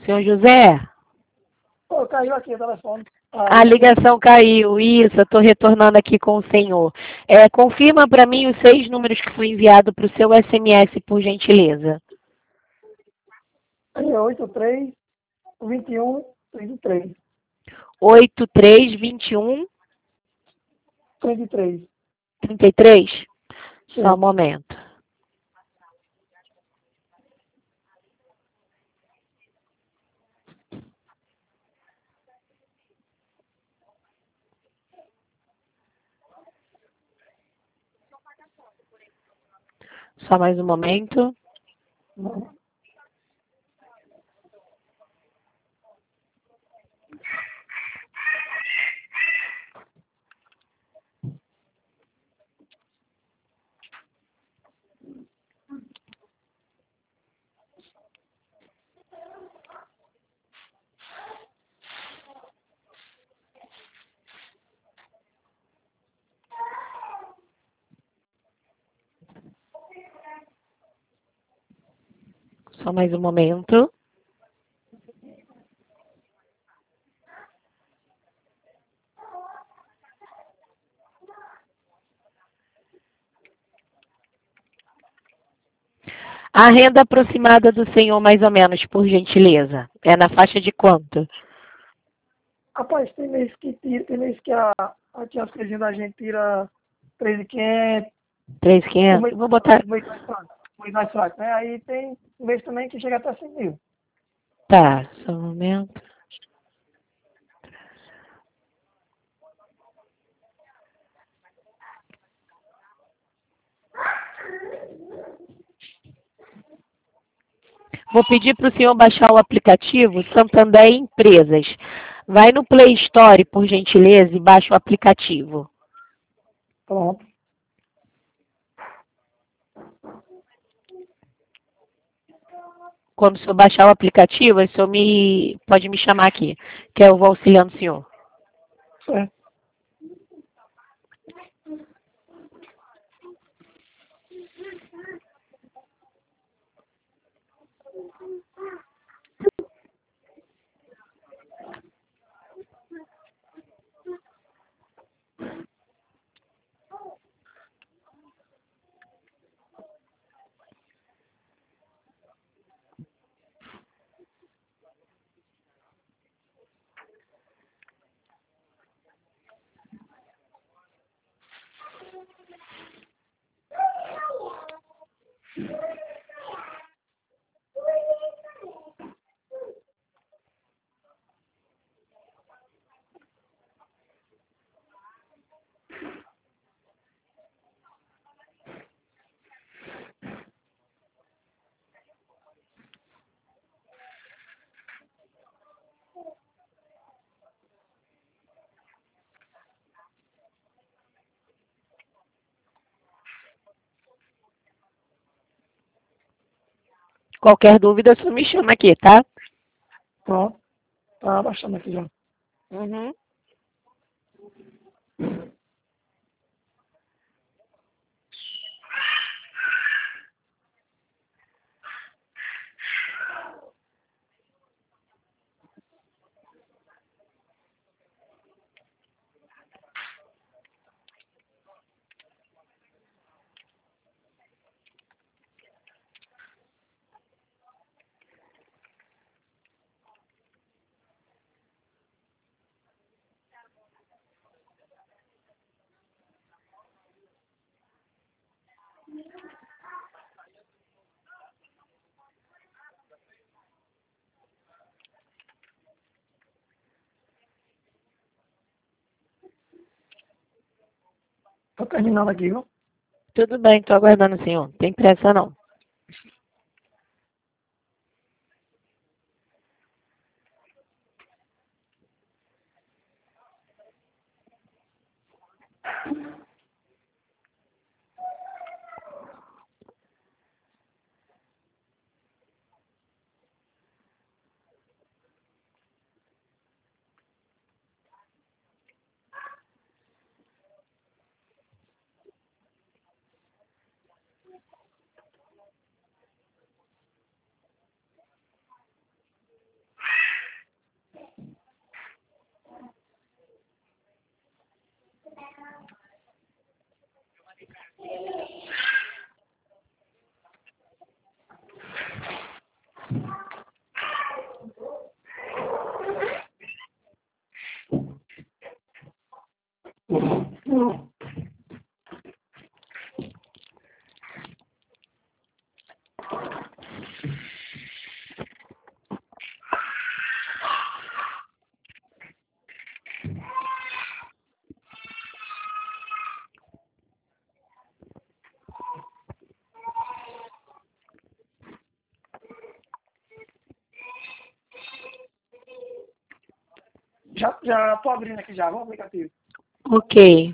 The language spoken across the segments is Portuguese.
Senhor José? Pô, caiu aqui o telefone. A ligação caiu. Isso, eu estou retornando aqui com o senhor. Confirma para mim os 6 números que foi enviado para o seu SMS, por gentileza. 83, 21, 33. 8321 33. 33? Sim. Só um momento. Só mais um momento. Só mais um momento. A renda aproximada do senhor, mais ou menos, por gentileza, é na faixa de quanto? Rapaz, tem mês que a tia Oscarzinha da gente tira 3.500. 3.500? Vou botar... O mês mais fraco, né? Aí tem mês também que chega até 5.000. Tá, só um momento. Vou pedir para o senhor baixar o aplicativo Santander Empresas. Vai no Play Store, por gentileza, e baixa o aplicativo. Pronto. Quando o senhor baixar o aplicativo, o senhor pode me chamar aqui, que eu vou auxiliando o senhor. Certo. Qualquer dúvida, o senhor me chama aqui, tá? Pronto. Tá baixando aqui já. Uhum. Tô terminando aqui, viu? Tudo bem, estou aguardando o senhor. Não tem pressa, não. Já tô abrindo aqui já, no aplicativo. Ok.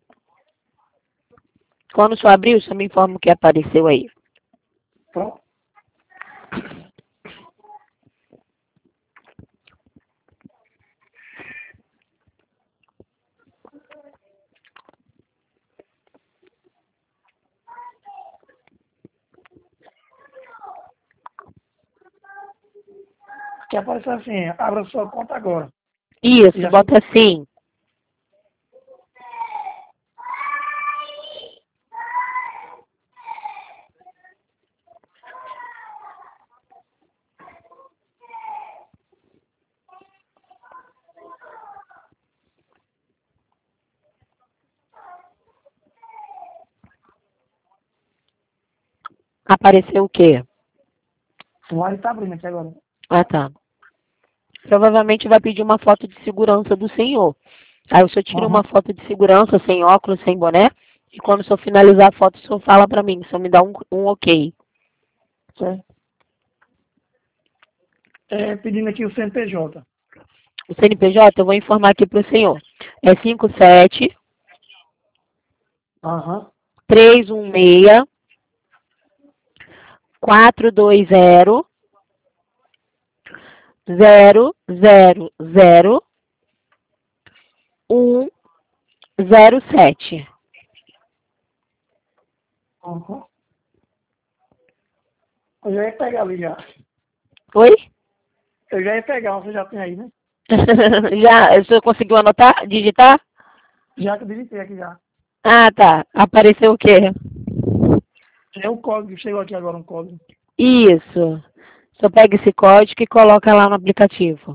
Quando o senhor abrir, o senhor me informa o que apareceu aí. Pronto. Que apareceu assim, abra sua conta agora. Isso, Já bota assim. Apareceu o quê? o Ari tá abrindo aqui agora. Ah, tá. Provavelmente vai pedir uma foto de segurança do senhor. Aí o senhor tira uma foto de segurança, sem óculos, sem boné. E quando o senhor finalizar a foto, o senhor fala pra mim. O senhor me dá um ok. Certo. Pedindo aqui o CNPJ. O CNPJ, eu vou informar aqui pro senhor. É 57 Aham. 316 420 000 107. Aham. Eu já ia pegar ali já. Oi? Eu já ia pegar, você já tem aí, né? Já, o senhor conseguiu anotar? Digitar? Já que eu digitei aqui já. Ah, tá. Apareceu o quê? É o código, chegou aqui agora um código. Isso. Só pega esse código e coloca lá no aplicativo.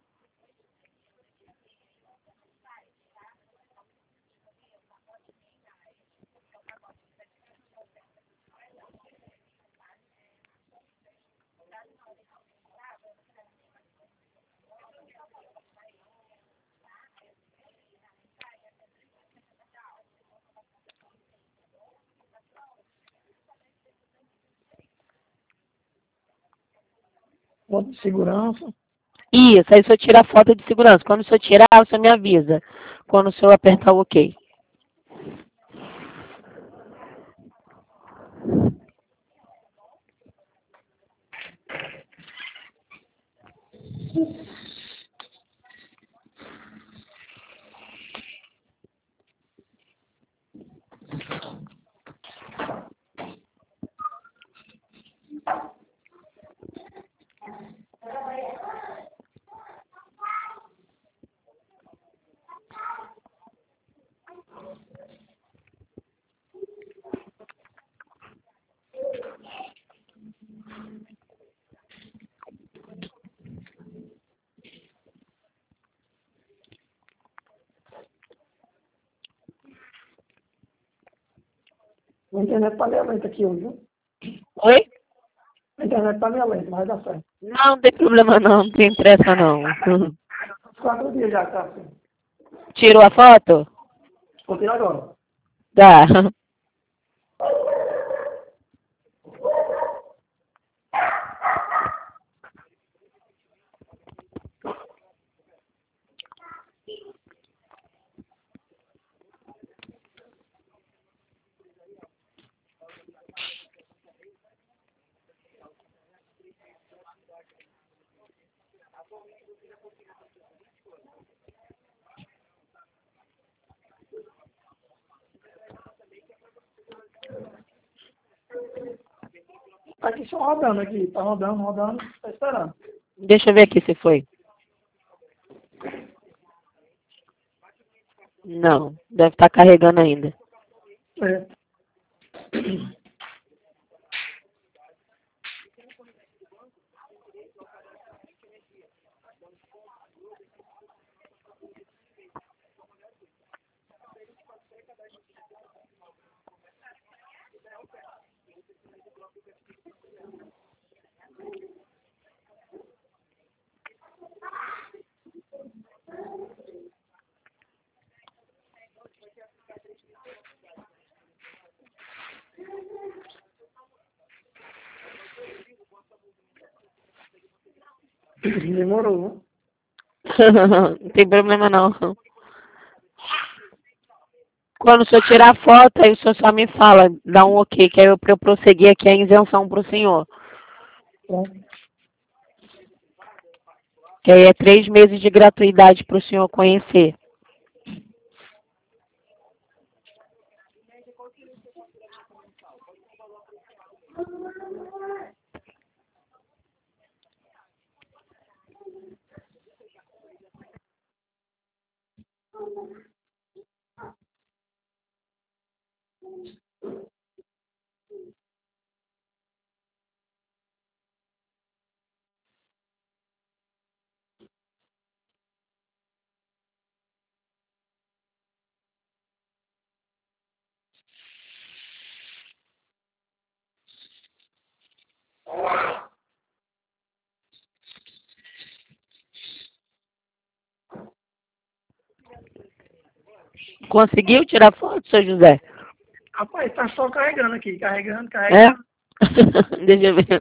Foto de segurança. Isso, aí o senhor tira a foto de segurança. Quando o senhor tirar, o senhor me avisa. Quando o senhor apertar o OK. A internet tá meio lenta aqui hoje, viu? Oi? A internet tá meio lenta, mas dá certo. Não tem problema não, não tem pressa não. Uns 4 dias já que tá assim. Tirou a foto? Vou tirar agora. Tá. Tá aqui só rodando aqui. Tá rodando, rodando. Tá esperando. Deixa eu ver aqui se foi. Não, deve estar carregando ainda. É. Demorou. Não tem problema não. Quando o senhor tirar a foto, aí o senhor só me fala, dá um ok, que aí eu, pra eu prosseguir aqui a isenção para o senhor. Bom, Que aí é 3 meses de gratuidade para o senhor conhecer. Conseguiu tirar foto, seu José? rapaz, tá só carregando aqui. Carregando, É? carregando. Deixa eu ver.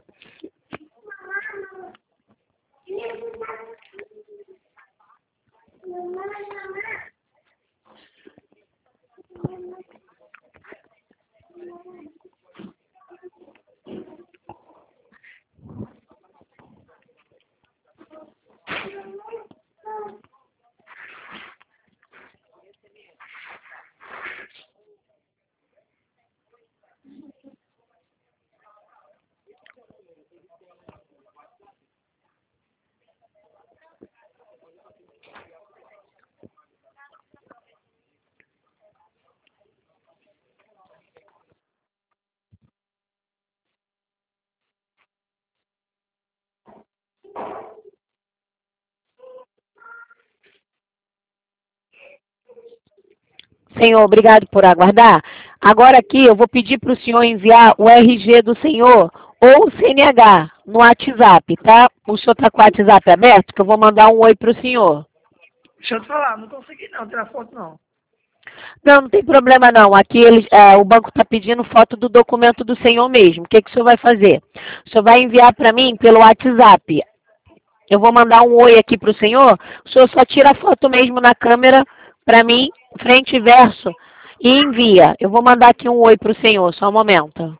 Senhor, obrigado por aguardar. Agora aqui eu vou pedir para o senhor enviar o RG do senhor ou o CNH no WhatsApp, tá? O senhor está com o WhatsApp aberto? Que eu vou mandar um oi para o senhor. Deixa eu te falar, não consegui não tirar foto não. Não, não tem problema não. Aqui o banco está pedindo foto do documento do senhor mesmo. O que, que o senhor vai fazer? O senhor vai enviar para mim pelo WhatsApp. Eu vou mandar um oi aqui para o senhor só tira a foto mesmo na câmera para mim, frente e verso, e envia. Eu vou mandar aqui um oi para o senhor, só um momento.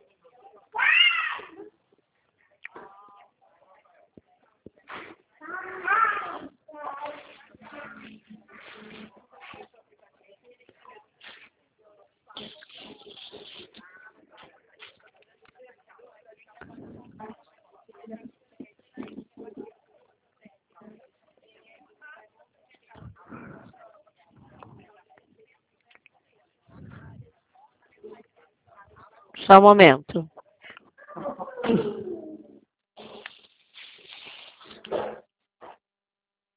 Só um momento.